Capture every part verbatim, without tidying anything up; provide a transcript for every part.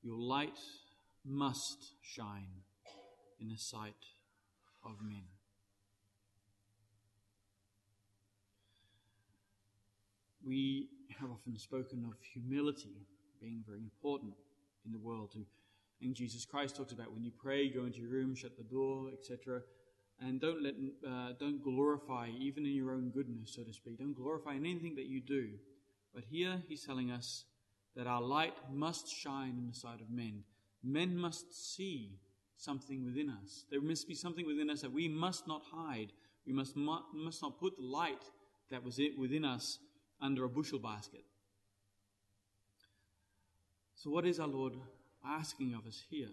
your light must shine in the sight of men. We have often spoken of humility being very important in the world. And Jesus Christ talks about when you pray, go into your room, shut the door, et cetera. And don't let, uh, don't glorify, even in your own goodness, so to speak. Don't glorify in anything that you do. But here he's telling us that our light must shine in the sight of men. Men must see something within us. There must be something within us that we must not hide. We must not, must not put the light that was within us under a bushel basket. So what is our Lord asking of us here?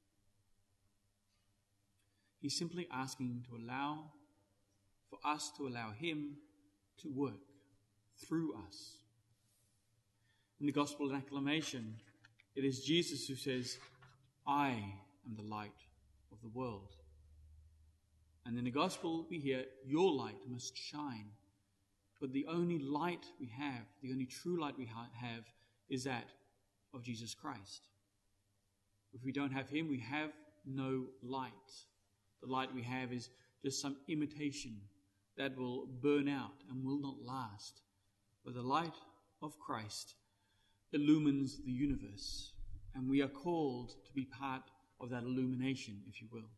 He's simply asking to allow, for us to allow him to work through us. In the Gospel of Acclamation, it is Jesus who says, I am the light of the world. And in the Gospel we hear, your light must shine. But the only light we have, the only true light we ha- have, is that of Jesus Christ. If we don't have him, we have no light. The light we have is just some imitation that will burn out and will not last. But the light of Christ illumines the universe, and we are called to be part of that illumination, if you will.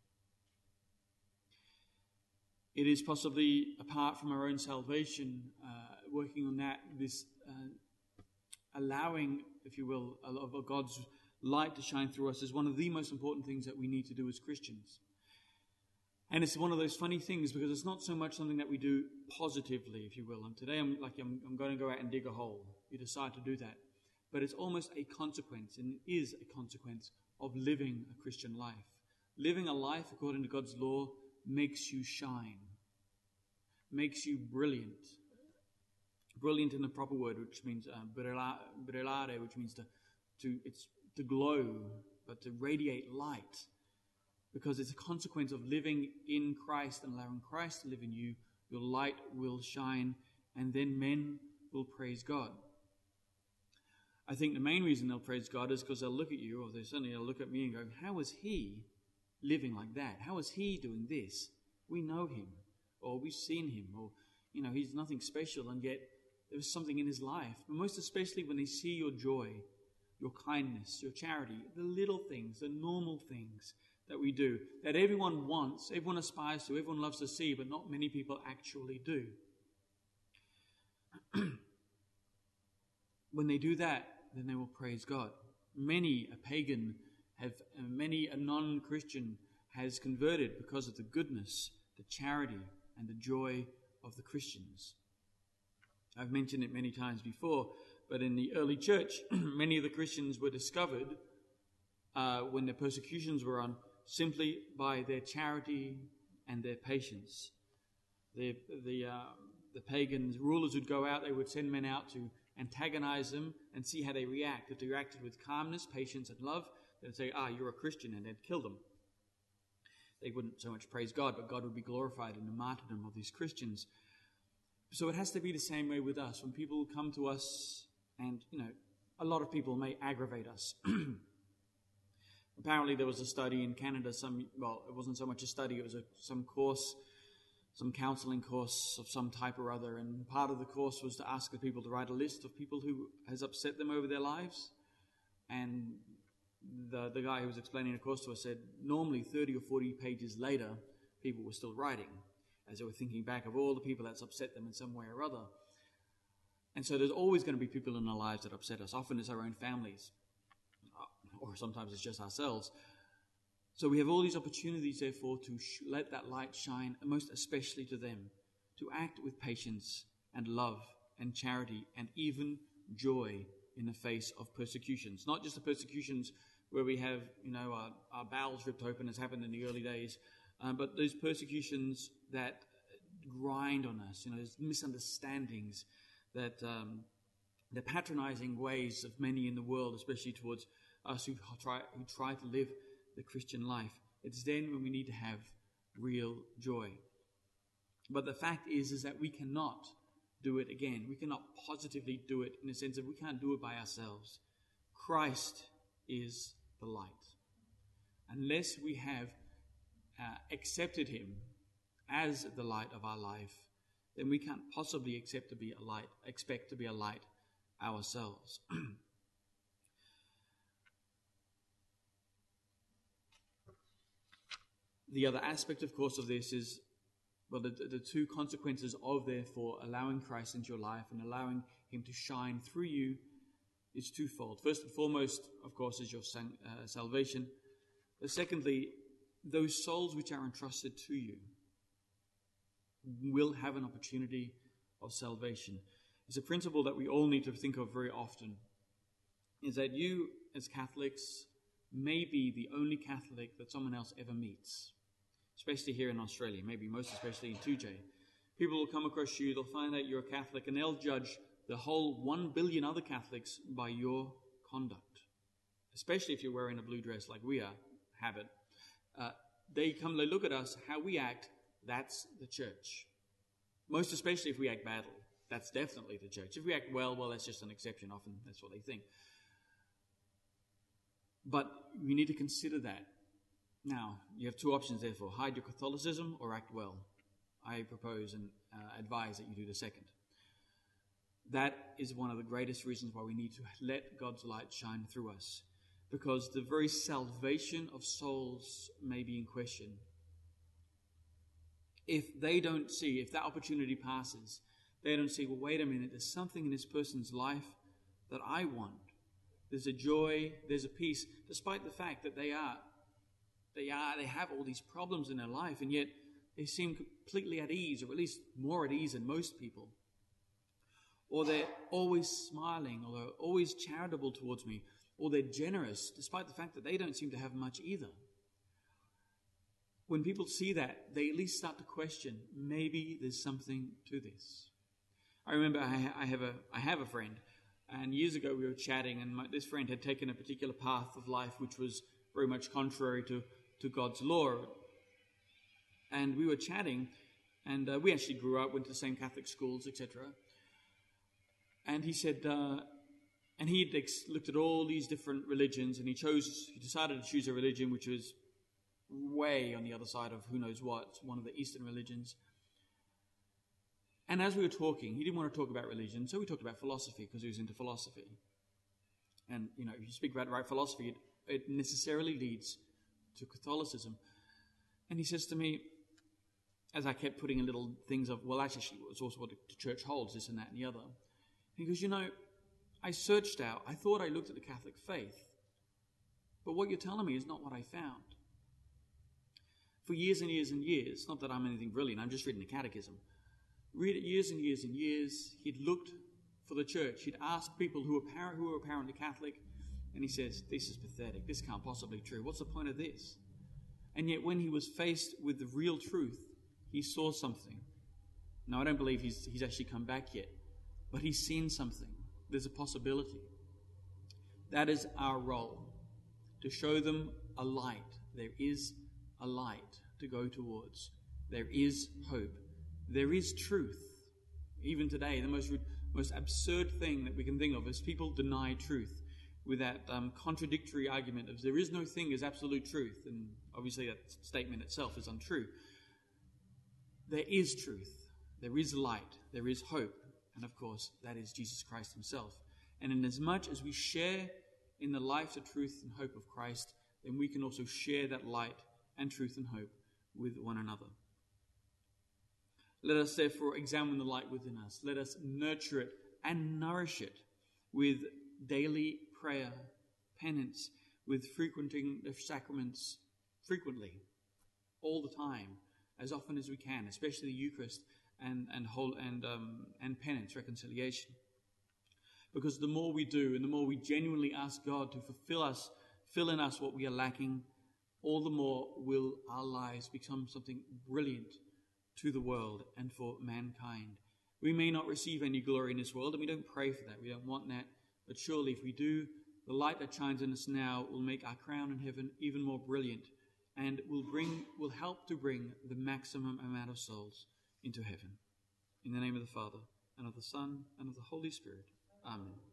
It is possibly, apart from our own salvation, uh, working on that, this uh, allowing, if you will, of God's light to shine through us is one of the most important things that we need to do as Christians. And it's one of those funny things because it's not so much something that we do positively, if you will. And today I'm like, I'm, I'm going to go out and dig a hole. You decide to do that. But it's almost a consequence, and it is a consequence of living a Christian life. Living a life according to God's law makes you shine, makes you brilliant. Brilliant in the proper word, which means uh, brillare, which means to, to, it's to glow, but to radiate light. Because it's a consequence of living in Christ and allowing Christ to live in you. Your light will shine, and then men will praise God. I think the main reason they'll praise God is because they'll look at you, or they certainly they'll look at me and go, how is he living like that? How is he doing this? We know him, or we've seen him, or, you know, he's nothing special, and yet there's something in his life. But most especially when they see your joy, your kindness, your charity, the little things, the normal things that we do, that everyone wants, everyone aspires to, everyone loves to see, but not many people actually do. When they do that, then they will praise God. Many a pagan, have, many a non-Christian has converted because of the goodness, the charity, and the joy of the Christians. I've mentioned it many times before, but in the early church, many of the Christians were discovered uh, when the persecutions were on simply by their charity and their patience. The the uh, the pagan rulers would go out, they would send men out to antagonize them and see how they react. If they reacted with calmness, patience, and love, they'd say, ah, you're a Christian, and they'd kill them. They wouldn't so much praise God, but God would be glorified in the martyrdom of these Christians. So it has to be the same way with us. When people come to us, and, you know, a lot of people may aggravate us. Apparently there was a study in Canada, some, well, it wasn't so much a study, it was a, some course, some counseling course of some type or other, and part of the course was to ask the people to write a list of people who has upset them over their lives. And the the guy who was explaining the course to us said normally thirty or forty pages later, people were still writing, as they were thinking back of all the people that's upset them in some way or other. And so there's always going to be people in our lives that upset us. Often it's our own families, or sometimes it's just ourselves. So we have all these opportunities, therefore, to sh- let that light shine, most especially to them, to act with patience and love and charity and even joy in the face of persecutions. Not just the persecutions where we have, you know, our, our bowels ripped open, as happened in the early days, um, but those persecutions that grind on us, you know, there's misunderstandings, that um, the patronizing ways of many in the world, especially towards us who try, who try to live the Christian life. It's then when we need to have real joy. But the fact is, is that we cannot do it again. We cannot positively do it in the sense that we can't do it by ourselves. Christ is the light. Unless we have uh, accepted him as the light of our life, then we can't possibly accept to be a light, expect to be a light ourselves. The other aspect, of course, of this is, well, the, the two consequences of, therefore, allowing Christ into your life and allowing him to shine through you is twofold. First and foremost, of course, is your san- uh, salvation. But secondly, those souls which are entrusted to you will have an opportunity of salvation. It's a principle that we all need to think of very often, is that you, as Catholics, may be the only Catholic that someone else ever meets. Especially here in Australia, maybe most especially in two J. People will come across you, they'll find out you're a Catholic, and they'll judge the whole one billion other Catholics by your conduct. Especially if you're wearing a blue dress like we are, have it. Uh, they come, they look at us, how we act, that's the church. Most especially if we act badly, that's definitely the church. If we act well, well, that's just an exception. Often that's what they think. But we need to consider that. Now, you have two options, therefore. Hide your Catholicism or act well. I propose and uh, advise that you do the second. That is one of the greatest reasons why we need to let God's light shine through us. Because the very salvation of souls may be in question. If they don't see, if that opportunity passes, they don't see, well, wait a minute, there's something in this person's life that I want. There's a joy, there's a peace, despite the fact that they are They are, they have all these problems in their life, and yet they seem completely at ease, or at least more at ease than most people. Or they're always smiling, or they're always charitable towards me, or they're generous, despite the fact that they don't seem to have much either. When people see that, they at least start to question, maybe there's something to this. I remember I, I have a I have a friend, and years ago we were chatting, and my, this friend had taken a particular path of life which was very much contrary to to God's law. And we were chatting, and uh, we actually grew up, went to the same Catholic schools, et cetera. And he said, uh, and he ex- looked at all these different religions, and he chose, he decided to choose a religion which was way on the other side of who knows what, one of the Eastern religions. And as we were talking, he didn't want to talk about religion, so we talked about philosophy, because he was into philosophy. And, you know, if you speak about right philosophy, it, it necessarily leads to Catholicism. And he says to me, as I kept putting in little things of, well, actually, it's also what the church holds, this and that and the other. He goes, you know, I searched out, I thought I looked at the Catholic faith, but what you're telling me is not what I found. For years and years and years, not that I'm anything brilliant, I'm just reading the catechism. Read it years and years and years, he'd looked for the church. He'd asked people who were, par- who were apparently Catholic, and he says, this is pathetic. This can't possibly be true. What's the point of this? And yet when he was faced with the real truth, he saw something. Now, I don't believe he's, he's actually come back yet, but he's seen something. There's a possibility. That is our role, to show them a light. There is a light to go towards. There is hope. There is truth. Even today, the most, most absurd thing that we can think of is people deny truth with that um, contradictory argument of there is no thing as absolute truth. And obviously that statement itself is untrue. There is truth. There is light. There is hope. And of course, that is Jesus Christ himself. And inasmuch as we share in the life, the truth, and hope of Christ, then we can also share that light and truth and hope with one another. Let us therefore examine the light within us. Let us nurture it and nourish it with daily prayer, penance, with frequenting the sacraments frequently, all the time, as often as we can, especially the Eucharist and and whole and um, and penance, reconciliation. Because the more we do, and the more we genuinely ask God to fulfill us, fill in us what we are lacking, all the more will our lives become something brilliant to the world and for mankind. We may not receive any glory in this world, and we don't pray for that. We don't want that. But surely if we do, the light that shines in us now will make our crown in heaven even more brilliant, and will bring, will help to bring the maximum amount of souls into heaven. In the name of the Father, and of the Son, and of the Holy Spirit. Amen.